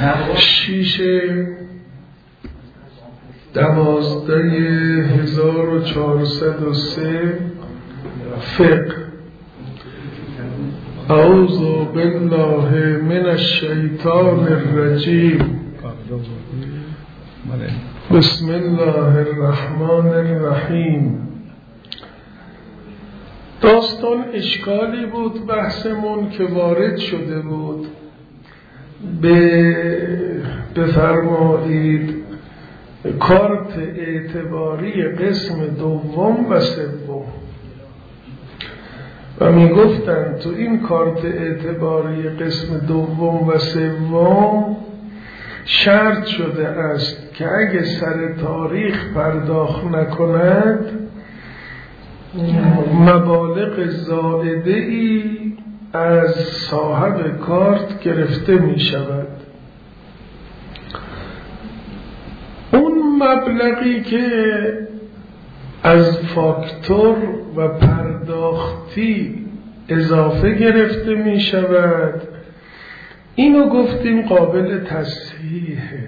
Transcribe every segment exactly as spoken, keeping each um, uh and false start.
شیشه دوازده هزار و چهارصد و سه فقه. اعوذ بالله من الشیطان الرجیم. بسم الله الرحمن الرحیم. داستان اشکالی بود بحثمون که وارد شده بود. به بفرمایید کارت اعتباری قسم دوم و سوم و می گفتن تو این کارت اعتباری قسم دوم و سوم شرط شده است که اگه سر تاریخ پرداخت نکند مبالغ زائده ای از صاحب کارت گرفته می شود. اون مبلغی که از فاکتور و پرداختی اضافه گرفته می شود اینو گفتیم قابل تصحیحه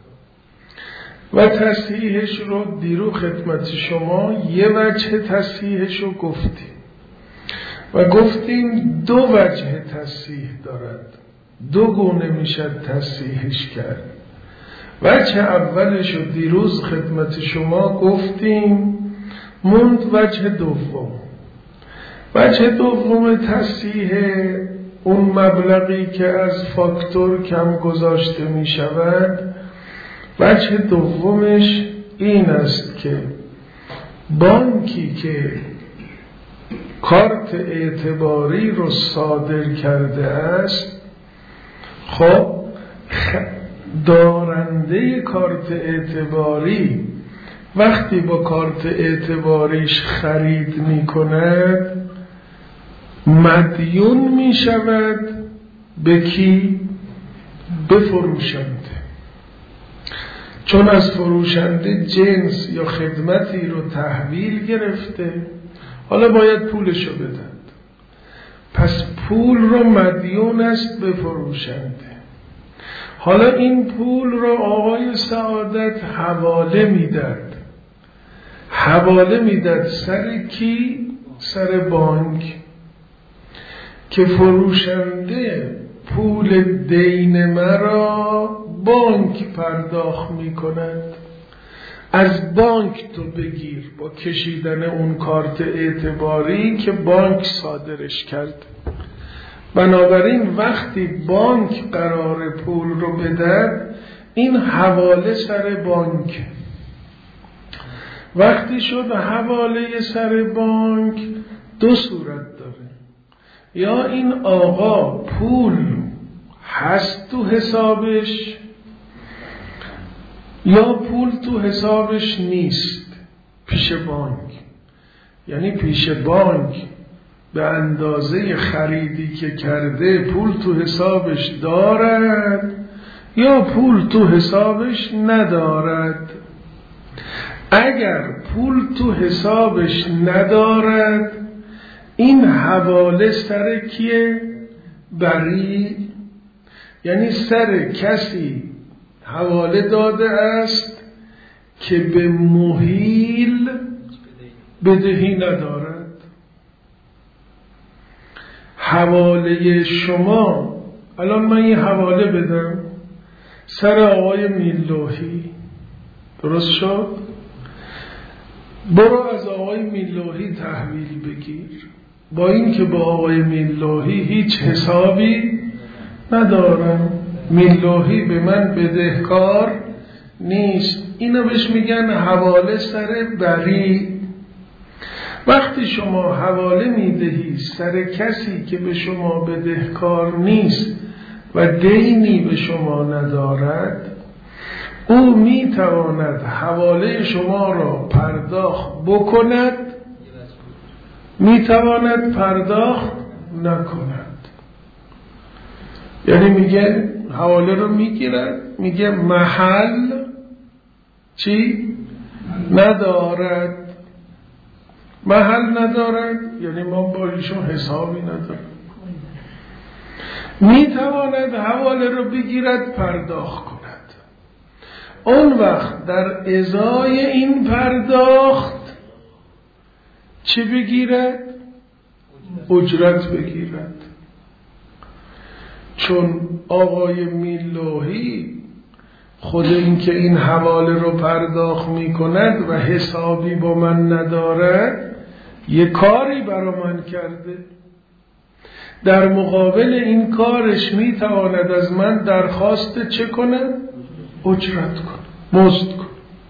و تصحیحش رو دیرو خدمت شما یه وجه تصحیحش رو گفتیم و گفتیم دو وجه تصحیح دارد، دو گونه میشد تصحیحش کرد. وجه اولش رو دیروز خدمت شما گفتیم، موند وجه دوم. وجه دوم تصحیح اون مبلغی که از فاکتور کم گذاشته می شود، وجه دومش این است که بانکی که کارت اعتباری رو صادر کرده است، خب دارنده کارت اعتباری وقتی با کارت اعتباریش خرید می کند مدیون می شود به کی؟ به فروشنده، چون از فروشنده جنس یا خدمتی رو تحویل گرفته، حالا باید پولشو بدن، پس پول رو مدیون است به فروشنده. حالا این پول رو آقای سعادت حواله میداد. حواله میداد سر کی؟ سر بانک، که فروشنده پول دین مرا بانک پرداخت میکند، از بانک تو بگیر با کشیدن اون کارت اعتباری که بانک صادرش کرد. بنابراین وقتی بانک قرار پول رو بدهد این حواله سر بانک. وقتی شد حواله سر بانک دو صورت داره، یا این آقا پول هست تو حسابش یا پول تو حسابش نیست پیش بانک، یعنی پیش بانک به اندازه خریدی که کرده پول تو حسابش دارد یا پول تو حسابش ندارد. اگر پول تو حسابش ندارد این حواله سر کیه؟ بری، یعنی سر کسی حواله داده است که به محیل بدهی ندارد. حواله شما، الان من یه حواله بدم سر آقای میلوحی، درست شد؟ برو از آقای میلوحی تحویل بگیر، با این که با آقای میلوحی هیچ حسابی ندارم، میلوحی به من بدهکار نیست، اینو بهش میگن حواله سر بری. وقتی شما حواله میدهی سر کسی که به شما بدهکار نیست و دینی به شما ندارد، او میتواند حواله شما را پرداخت بکند، میتواند پرداخت نکند. یعنی میگه حواله رو میگیرد، میگه محل چی؟ ندارد. محل ندارد یعنی ما با ایشون حسابی ندارد. میتواند حواله رو بگیرد پرداخت کند. اون وقت در ازای این پرداخت چه بگیرد؟ اجرت بگیرد. چون آقای میلوحی خود این که این حواله رو پرداخت می کند و حسابی با من ندارد، یه کاری برا من کرده، در مقابل این کارش می تواند از من درخواست چه کند؟ اجرت کن، مزد کن.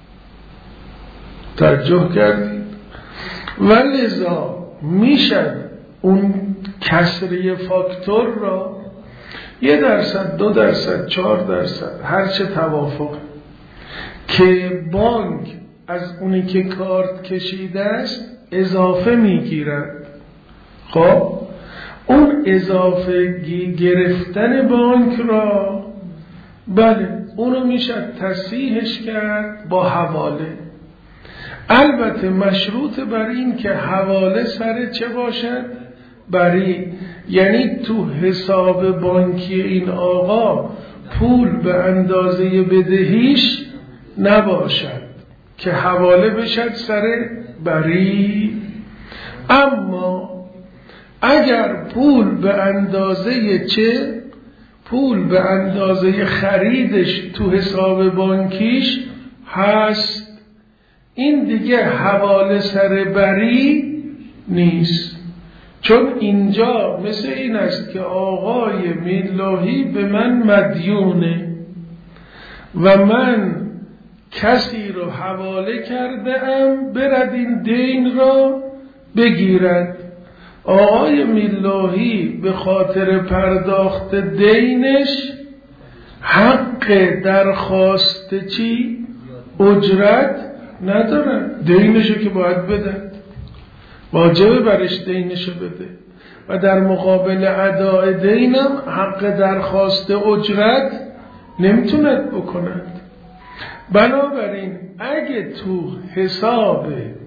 توجه کردید؟ ولذا میشد اون کسری فاکتور را یه درصد، دو درصد، چهار درصد، هرچه توافق که بانک از اونی که کارت کشیده است اضافه میگیرد. خب اون اضافه گرفتن بانک را بله اونو میشه تصحیحش کرد با حواله. البته مشروط بر این که حواله سر چه باشد؟ بری، یعنی تو حساب بانکی این آقا پول به اندازه بدهیش نباشد که حواله بشد سر بری. اما اگر پول به اندازه چه؟ پول به اندازه خریدش تو حساب بانکیش هست، این دیگه حواله سر بری نیست. چون اینجا مثل این است که آقای میلوحی به من مدیونه و من کسی رو حواله کرده ام برد این دین را بگیرد. آقای میلوحی به خاطر پرداخت دینش حق درخواست چی؟ اجرت ندارد. دینشو که باید بده، واجبه برش دینشو بده و در مقابل اداء دینم حق درخواست اجرت نمیتوند بکند. بنابراین اگه تو حساب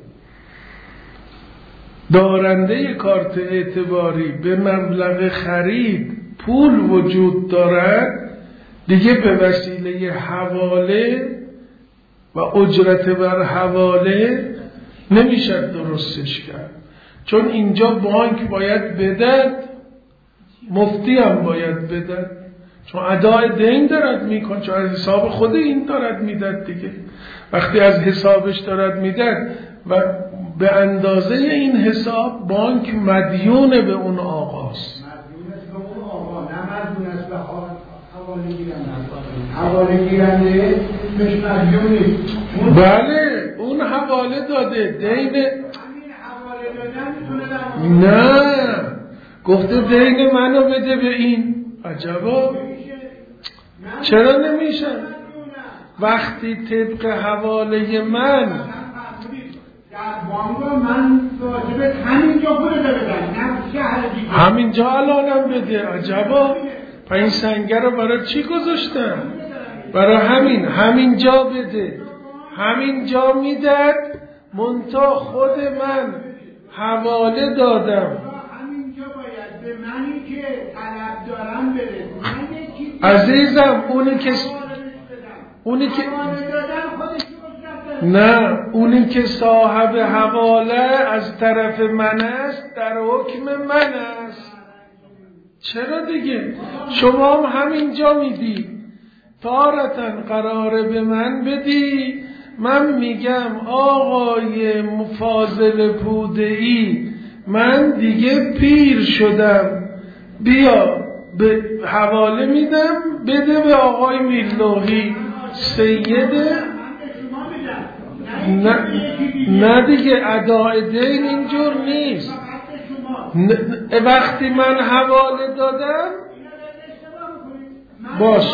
دارنده کارت اعتباری به مبلغ خرید پول وجود دارد، دیگه به وسیله حواله و اجرت بر حواله نمیشه درستش کرد. چون اینجا بانک باید بدد، مفتی هم باید بدد، چون ادای دین دارد میکن، چون از حساب خود این دارد میدد دیگه. وقتی از حسابش دارد میدد و به اندازه این حساب بانک مدیون به اون آقاست. مدیون به اون آقا، نه مدیون است به حواله گیرنده. حواله گیرنده مش مدیونی. بله اون حواله داده دین. همین حواله دادن میتونه نه گفته دین منو بده به این. عجبا چرا نمیشه؟ وقتی طبق حواله من من واجبه همینجا پول بدم، همینجا الانم بده. عجبا پس این سنگر رو برای چی گذاشتم؟ برای همین همینجا بده، همینجا میدد. منتها خود من حواله دادم، همینجا باید به منی که طلب دارم بده. عزیزم اونی که اونی که نه اونی که صاحب حواله از طرف من است در حکم من است. چرا دیگه؟ شما هم همینجا میدی، تارتن قراره به من بدی، من میگم آقای مفاضل پوده‌ای من دیگه پیر شدم، بیا به حواله میدم بده به آقای میلوحی سیده. نه نه دیگه اداء دین اینجور نیست. وقتی من حواله دادم باش،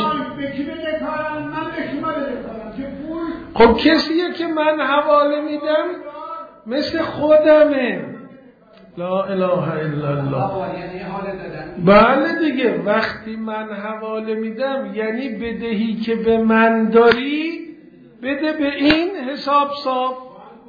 خب کسیه که من حواله میدم مثل خودمه. لا اله الا الله. بله دیگه وقتی من حواله میدم یعنی بدهی که به من داری بده به این حساب صاف.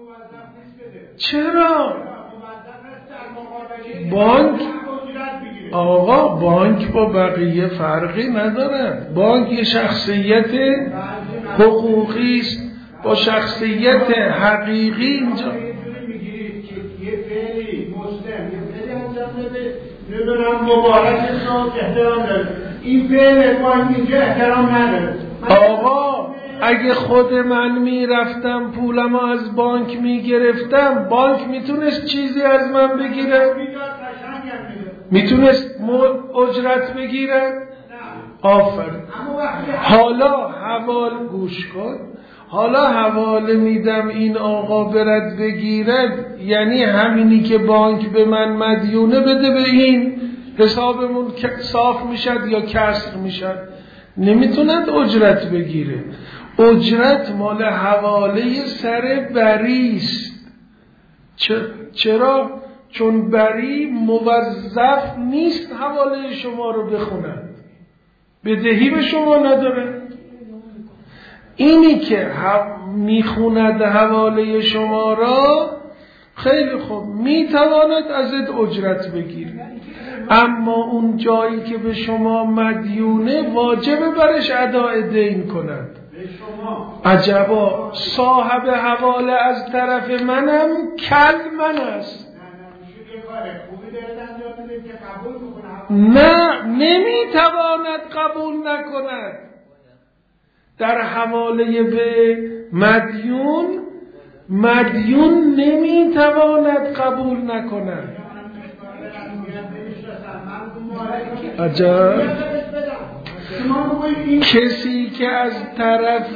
چرا؟ بانک آقا بانک با بقیه فرقی نداره. بانک یه شخصیت حقوقی است با شخصیت حقیقی اینجا. یه فعلی مسلم یه فعلی انجام بده نمیدونم مبارک اسلام احترام داره، این فعل بانک اینجا احترام نداره. آقا اگه خود من میرفتم پولمو از بانک میگرفتم، بانک میتونست چیزی از من بگیره؟ میتونست اجرت بگیره؟ آفرین. حالا حوال گوش کن، حالا حواله میدم این آقا برد بگیرد، یعنی همینی که بانک به من مدیونه بده به این، حسابمون صاف میشد یا کسر میشد. نمیتوند اجرت بگیره. اجرت مال حواله سر بریست. چرا؟ چون بری موظف نیست حواله شما رو بخوند، بدهی به شما نداره. اینی که میخوند حواله شما را خیلی خوب میتواند ازت اجرت بگیره، اما اون جایی که به شما مدیونه واجب برش اداء دین کند. عجبا صاحب حواله از طرف منم کل من است. نه نمیتواند قبول نکند. در حواله به مدیون، مدیون نمیتواند قبول نکند. عجب. کسی که از طرف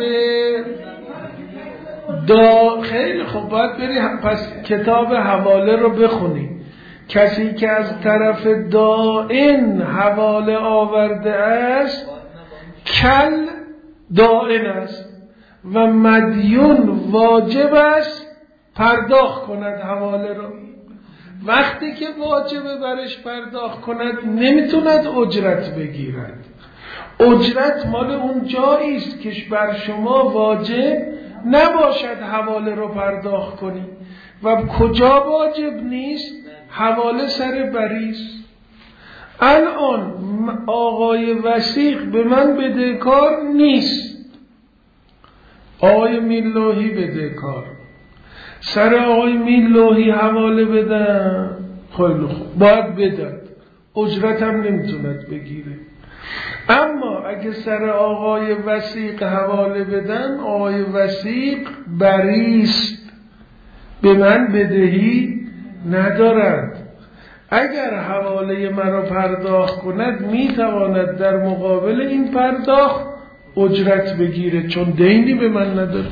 دا خیلی خب باید بری پس کتاب حواله رو بخونی. کسی که از طرف دائن حواله آورده است کل دائن است و مدیون واجب است پرداخت کند حواله رو. وقتی که واجب برش پرداخت کند نمیتوند اجرت بگیرد. اجرت مال اون جایی است که بر شما واجب نباشد حواله رو پرداخت کنی. و کجا واجب نیست؟ حواله سر بریست. الان آقای وثیق به من بدهکار نیست، آقای میلوحی بدهکار. سر آقای میلوحی حواله بدن، خیلی خوب باید بدن، اجرت هم نمیتوند بگیره. اما اگه سر آقای وثیق حواله بدن، آقای وثیق بریست، به من بدهی ندارد. اگر حواله مرا پرداخت کند میتواند در مقابل این پرداخت اجرت بگیره، چون دینی به من نداره.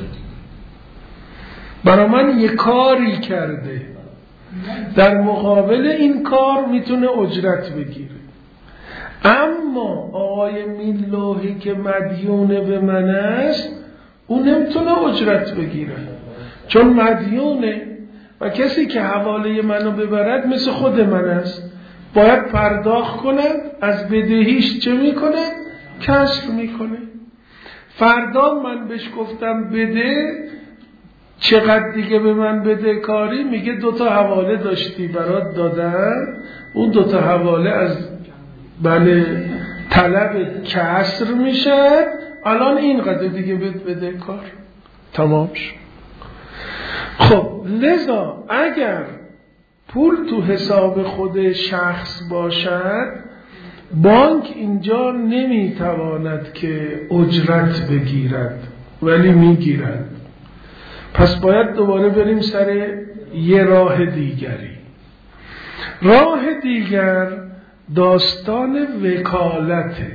برای من یک کاری کرده، در مقابل این کار میتونه اجرت بگیره. اما آقای میلوحی که مدیونه به من است، اون نمیتونه اجرت بگیره، چون مدیونه و کسی که حواله منو ببرد مثل خود من است، باید پرداخت کند. از بدهیش چه میکنه؟ کسر میکنه. فردا من بهش گفتم بده، چقدر دیگه به من بده کاری؟ میگه دوتا حواله داشتی برات دادن، اون دوتا حواله از بله طلب کسر میشه، الان اینقدر دیگه بد بده کار تمام شد. خب لذا اگر پول تو حساب خود شخص باشد، بانک اینجا نمیتواند که اجرت بگیرد، ولی میگیرد. پس باید دوباره بریم سر یه راه دیگری. راه دیگر داستان وکالته.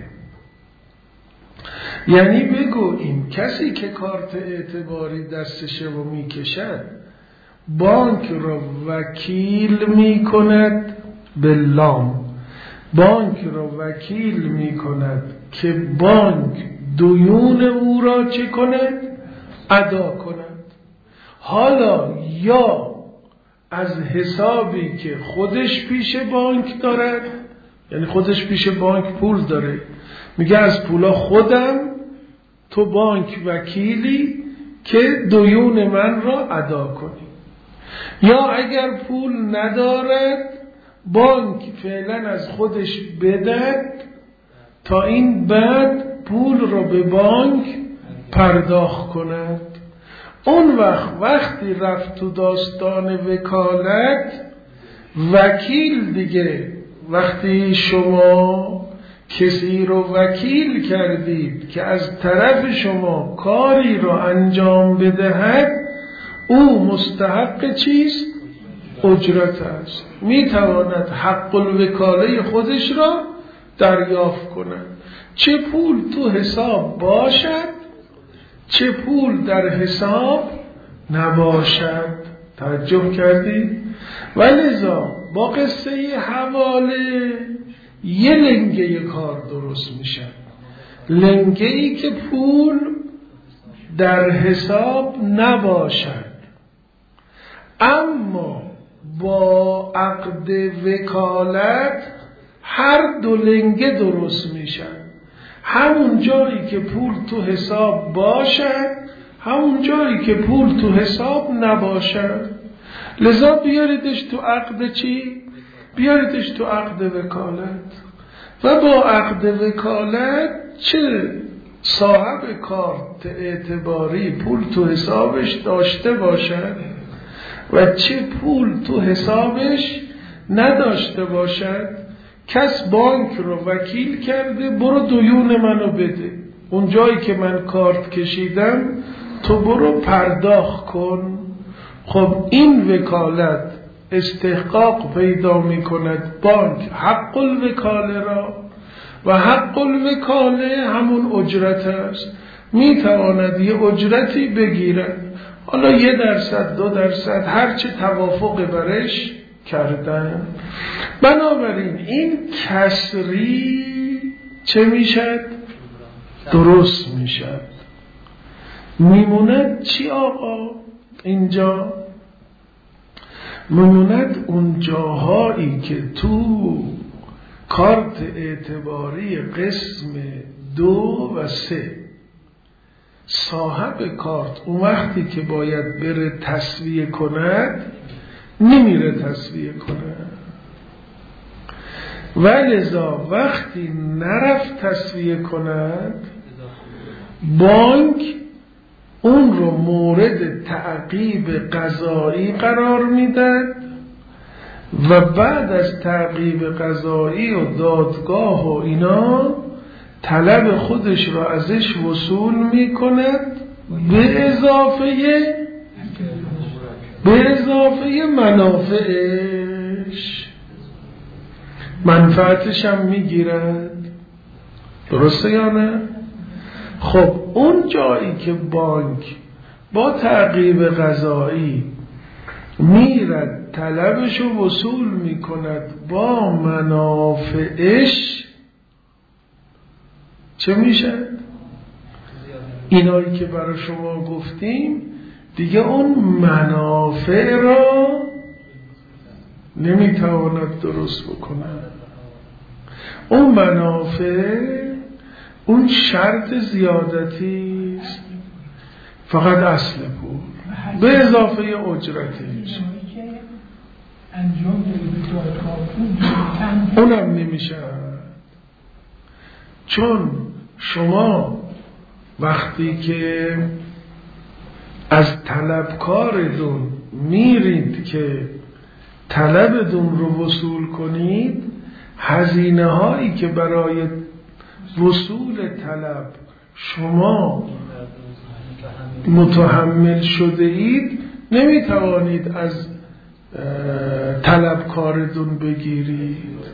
یعنی بگوییم کسی که کارت اعتباری دستشه و میکشد، بانک را وکیل میکند به لام، بانک را وکیل میکند که بانک دیون او را چه کند؟ ادا کند. حالا یا از حسابی که خودش پیش بانک دارد، یعنی خودش پیش بانک پول داره، میگه از پولا خودم تو بانک وکیلی که دیون من را ادا کنی. یا اگر پول ندارد، بانک فعلا از خودش بدهد تا این بعد پول رو به بانک پرداخت کند. اون وقت وقتی رفت تو داستان وکالت، وکیل دیگه وقتی شما کسی رو وکیل کردید که از طرف شما کاری رو انجام بدهد، او مستحق چیست؟ اجرت است. میتواند حق الوکاله خودش را دریافت کند، چه پول تو حساب باشد چه پول در حساب نباشد. توجه کردی؟ ولذا با قصه حواله یه لنگه کار درست میشه، لنگه ای که پول در حساب نباشد، اما با عقد وکالت هر دو لنگه درست میشن. همون جایی که پول تو حساب باشد، همون جایی که پول تو حساب نباشد. لذا بیاریدش تو عقد چی؟ بیاریدش تو عقد وکالت. و با عقد وکالت چه صاحب کارت اعتباری پول تو حسابش داشته باشد و چه پول تو حسابش نداشته باشد، کس بانک رو وکیل کرده برو دیون منو بده، اون جایی که من کارت کشیدم تو برو پرداخت کن. خب این وکالت استحقاق پیدا می کند بانک حق الوکاله را، و حق الوکاله همون اجرت است. می تواند یه اجرتی بگیرد، حالا یه درصد دو درصد هر چه توافق برش کردن. بنابراین این کسری چه میشد؟ درست میشد. میموند چی آقا؟ اینجا میموند اون جاهایی که تو کارت اعتباری قسم دو و سه صاحب کارت اون وقتی که باید بره تسویه کند نمیره تسویه کند، ولذا وقتی نرفت تسویه کند بانک اون رو مورد تعقیب قضایی قرار میداد و بعد از تعقیب قضایی و دادگاه و اینا طلب خودش را ازش وصول میکند به اضافه به اضافه منافعش، منفعتش هم میگیرد. درسته یا نه؟ خب اون جایی که بانک با تعقیب قضایی میرد طلبش رو وصول میکند با منافعش، چه میشه؟ اینایی که برای شما گفتیم دیگه اون منافع را نمیتواند درست بکنه. اون منافع اون شرط زیادتی است، فقط اصل پول به اضافه اجرتش اونم نمیشه. چون شما وقتی که از طلبکارتون میرید که طلبتون رو وصول کنید، هزینه هایی که برای وصول طلب شما متحمل شده اید نمیتوانید از طلبکارتون بگیرید،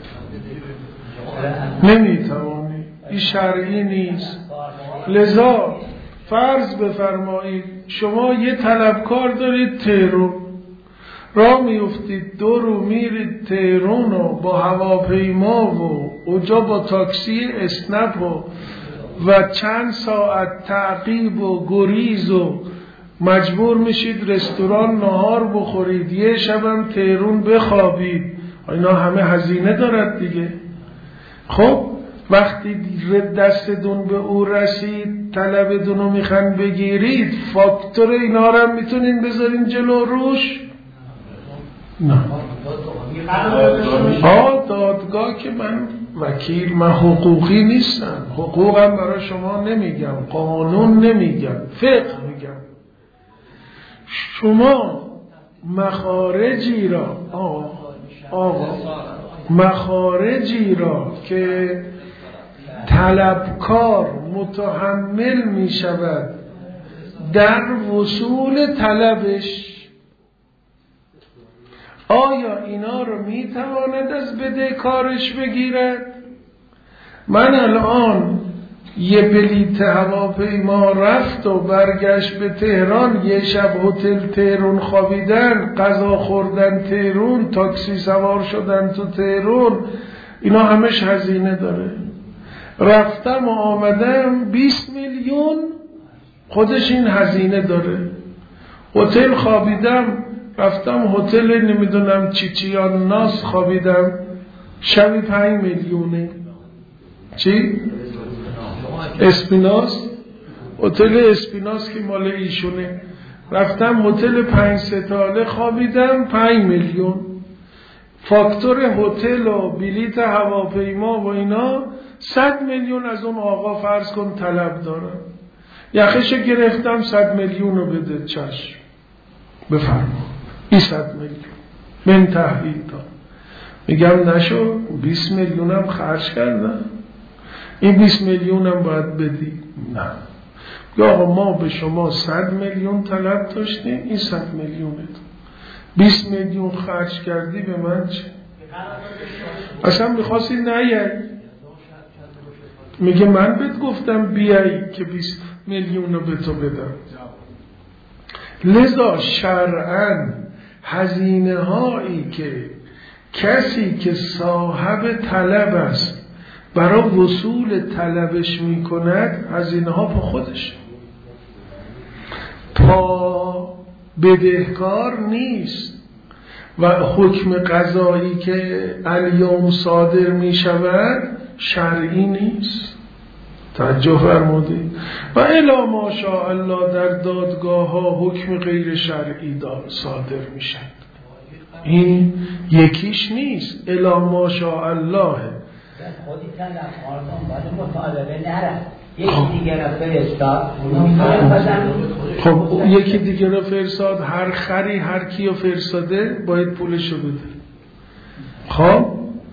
نمیتوانید، این شرعی نیست. لذا فرض بفرمایید شما یه طلبکار دارید تهران، راه میفتید دو رو میرید تهران و با هواپیما و اونجا با تاکسی اسنپ و و چند ساعت تعقیب و گریز و مجبور میشید رستوران نهار بخورید، یه شبم تهران بخوابید، اینا همه هزینه دارد دیگه. خب وقتی دستتون به او رسید طلبتون رو میخوان بگیرید، فاکتور اینا رو هم میتونین بذارین جلو روش؟ نه. آه دادگاه که من وکیل، من حقوقی نیستم، حقوقم برای شما نمیگم، قانون نمیگم، فقه میگم. شما مخارجی را آقا آقا مخارجی را که طلبکار متحمل می شود در وصول طلبش، آیا اینا رو می تواند از بدهکارش بگیرد؟ من الان یه بلیت هواپیما رفت و برگشت به تهران، یه شب هتل تهران خوابیدن، غذا خوردن تهران، تاکسی سوار شدن تو تهران، اینا همش هزینه داره. رفتم و آمدم بیست میلیون خودش این هزینه داره. هتل خوابیدم، رفتم هتل نمیدونم چی چیان ناس خوابیدم، شبی پنج میلیونه. چی؟ اسپیناس، هتل اسپیناس که مال ایشونه. رفتم هتل پنج ستاره خوابیدم، پنج میلیون. فاکتور هتل و بلیت هواپیما و اینا صد میلیون از اون آقا فرض کن طلب دارم. یخشو گرفتم، صد میلیون رو بده. چشم بفرما، این صد میلیون من تحویل داد. میگم نشو، بیست میلیونم خرج کردم، این بیست میلیونم باید بدی. نه، یا آقا ما به شما صد میلیون طلب داشتیم، این صد میلیونه، بیست میلیون خرج کردی، به من چه؟ اصلا میخواستی نیایی. میگه من بهت گفتم بیایی که بیست میلیون رو به تو بدم. لذا شرعاً هزینه هایی که کسی که صاحب طلب است برای وصول طلبش میکند، هزینه ها پا خودش، پا بدهکار نیست. و حکم قضایی که الیوم صادر میشود شرعی نیست. توجه فرمودید؟ و الا ماشاء الله در دادگاه ها حکم غیر شرعی صادر میشد. این یکیش نیست، الا ماشاء الله. خودی طلب آردان باید مطالبه نره، یکی دیگر رو فرستاد. خب یکی دیگر رو فرستاد، هر خری هر کی رو فرستاده باید پولشو بده. خب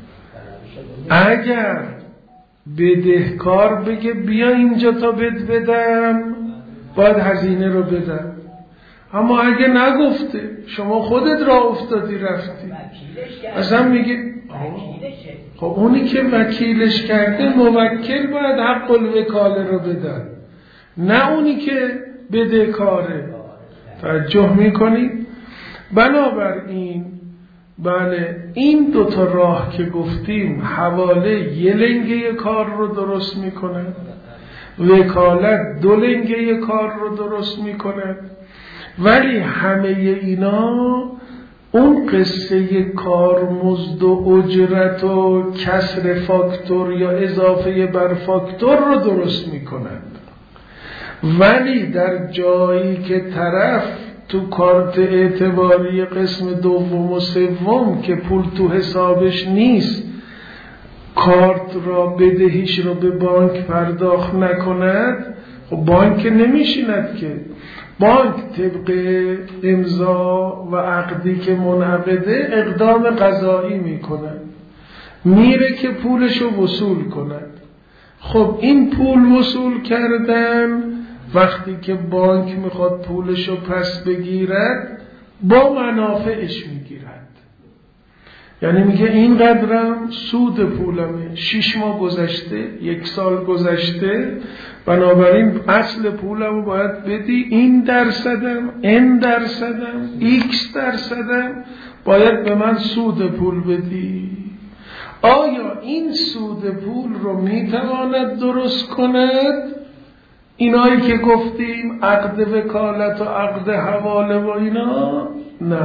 اگر بدهکار بگه بیا اینجا تا بد بدم، باید هزینه رو بدم. اما اگه نگفته، شما خودت را افتادی رفتی، اصلا میگه خب اونی که وکیلش کرده، موکل باید حق الوکاله رو بدن، نه اونی که بدهکاره. توجه میکنید؟ بنابراین بله، این دوتا راه که گفتیم، حواله یه لنگه کار رو درست میکنه، وکالت دو لنگه کار رو درست میکنه. ولی همه اینا اون قصه کارمزد و اجرت و کسر فاکتور یا اضافه بر فاکتور رو درست میکنند. ولی در جایی که طرف تو کارت اعتباری قسم دوم و سوم که پول تو حسابش نیست، کارت را بدهیش رو به بانک پرداخت نکند، خب بانک نمیشیند که. بانک طبق امضا و عقدی که منعقده اقدام قضایی میکند، میره که پولشو وصول کند. خب این پول وصول کردن، وقتی که بانک میخواد پولشو پس بگیرد، با منافعش میگیرد. یعنی میگه این قدرم سود پولمه، شش ماه گذشته، یک سال گذشته، بنابراین اصل پولمو باید بدی، این درصدم، ان درصدم، ایکس درصدم باید به من سود پول بدی. آیا این سود پول رو میتواند درست کند؟ اینایی که گفتیم عقد وکالت و عقد حواله و اینا، نه،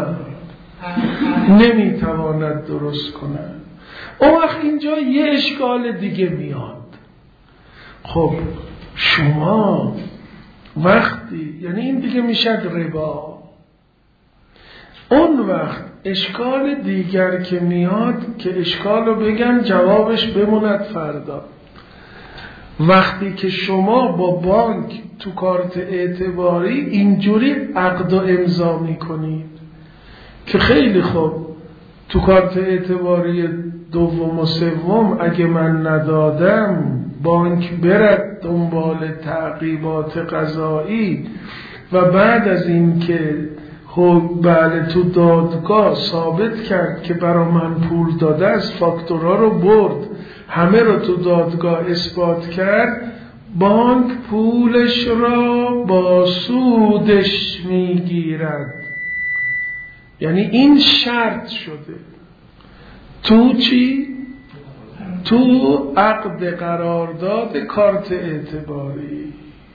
نمیتواند درست کند. اون وقت اینجا یه اشکال دیگه میاد. خب شما وقتی، یعنی این دیگه میشد ربا، اون وقت اشکال دیگر که میاد که اشکال رو بگم جوابش بموند فردا. وقتی که شما با بانک تو کارت اعتباری اینجوری عقد و امضا میکنید که خیلی خوب تو کارت اعتباری دوم و سوم اگه من ندادم بانک برد دنبال تعقیبات قضایی و بعد از این که خب بله تو دادگاه ثابت کرد که برا من پول داده از فاکتورها رو برد، همه رو تو دادگاه اثبات کرد، بانک پولش را با سودش میگیرد. یعنی این شرط شده تو چی؟ تو عقد قرارداد کارت اعتباری.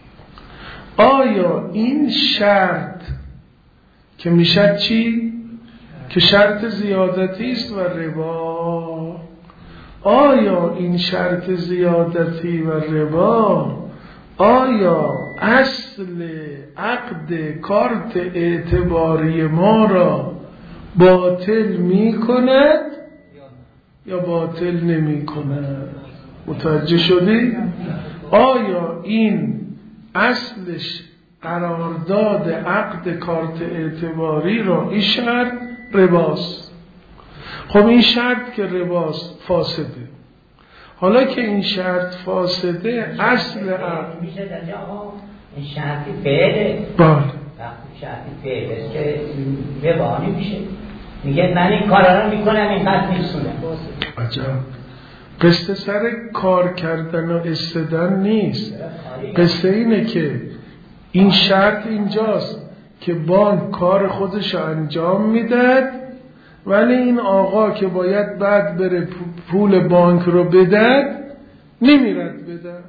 آیا این شرط که میشد چی؟ که شرط زیادتی است و ربا، آیا این شرط زیادتی و ربا آیا اصل عقد کارت اعتباری ما را باطل می کند یا باطل نمی کند؟ متوجه شدی؟ آیا این اصلش قرارداد عقد کارت اعتباری را این شرط رباست؟ خب این شرط که رباست فاسده. حالا که این شرط فاسده اصل عقد میشه در آقا این شرطی فعله بله وقتی شرطی فعله که ربانی میشه، میگه من این کارا رو میکنم اینقدر میسونم. عجب. قصه سر کار کردن و استدن نیست، قصه اینه که این شرط اینجاست که بانک کار خودش انجام میداد ولی این آقا که باید بعد بره پول بانک رو بدد نمیرد بدد.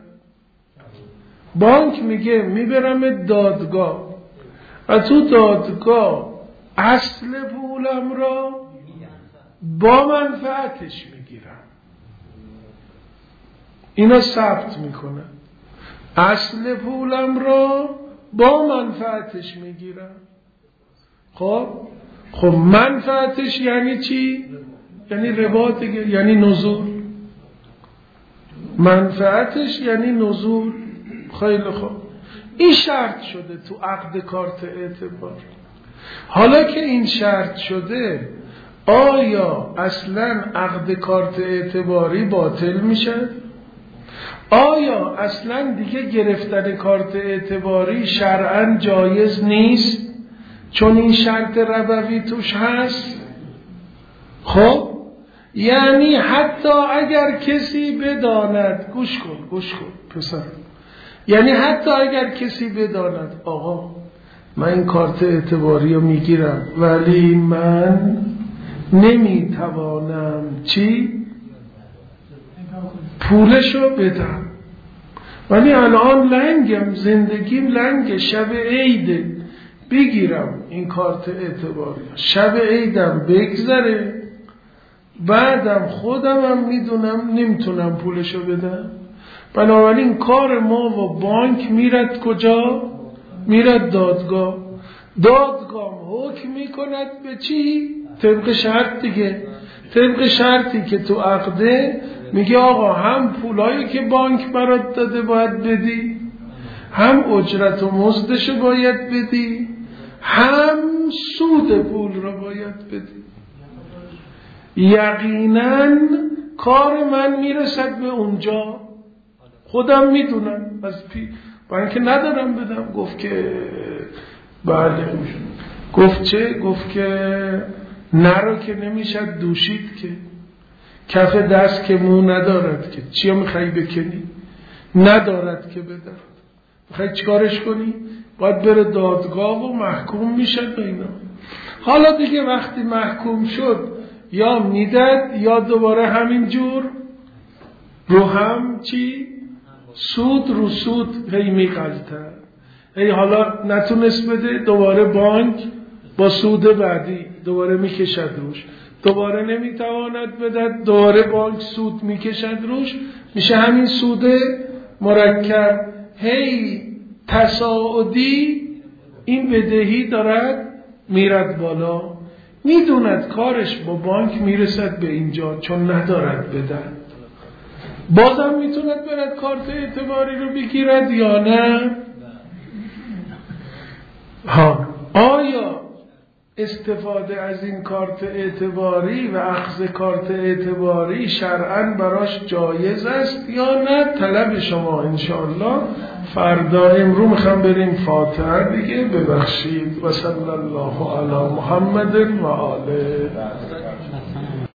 بانک میگه میبرم دادگاه و تو دادگاه اصل پولم را با منفعتش میگیرم. اینا ثبت میکنه اصل پولم را با منفعتش میگیرم. خب خب منفعتش یعنی چی؟ یعنی ربا دیگه، یعنی نزول. منفعتش یعنی نزول. خیلی خوب، این شرط شده تو عقد کارت اعتبار. حالا که این شرط شده آیا اصلا عقد کارت اعتباری باطل میشه؟ آیا اصلا دیگه گرفتن کارت اعتباری شرعاً جایز نیست چون این شرط ربوی توش هست؟ خب یعنی حتی اگر کسی بداند، گوش کن گوش کن پسر، یعنی حتی اگر کسی بداند آقا من این کارت اعتباری رو میگیرم ولی من نمیتوانم چی؟ پولشو بدم، ولی الان لنگم، زندگیم لنگه، شب عیده، بگیرم این کارت اعتباری، شب عیدم بگذره بعدم خودمم میدونم نمیتونم پولشو بدم. بنابراین کار ما و بانک میرد کجا؟ میرد دادگاه. دادگاه حکم میکند به چی؟ طبق شرط دیگه، طبق شرطی که تو عقده میگه آقا هم پولایی که بانک برات داده باید بدی، هم اجرت و مزدشو باید بدی، هم سود پول رو باید بدی. یقینا کار من میرسد به اونجا، خودم میدونم از پی بانک ندارم بدم. گفت که بله. گفت چه؟ گفت که نرو که نمیشد دوشید که کف دست که مو ندارد که چیا میخوایی بکنی؟ ندارد که بدارد. میخوایی چیکارش کنی؟ باید بره دادگاه و محکوم میشد به اینا. حالا دیگه وقتی محکوم شد یا میداد یا دوباره همین جور رو هم چی؟ سود رو سود هی میقلتن. هی حالا نتونست بده دوباره بانک با سود بعدی دوباره میکشد روش، دوباره نمیتواند بدد دوباره بانک سود میکشد روش، میشه همین سود مرکب. هی تصاعدی این بدهی دارد میرد بالا. میدوند کارش با بانک میرسد به اینجا چون ندارد بدن، بازم میتوند برد کارت اعتباری رو بگیرد یا نه؟ ها، آیا استفاده از این کارت اعتباری و اخذ کارت اعتباری شرعاً براش جایز است یا نه؟ طلب شما انشاءالله فردا. امرو میخوام بریم فاتحه دیگه، ببخشید. و صلی الله علی محمد و آله.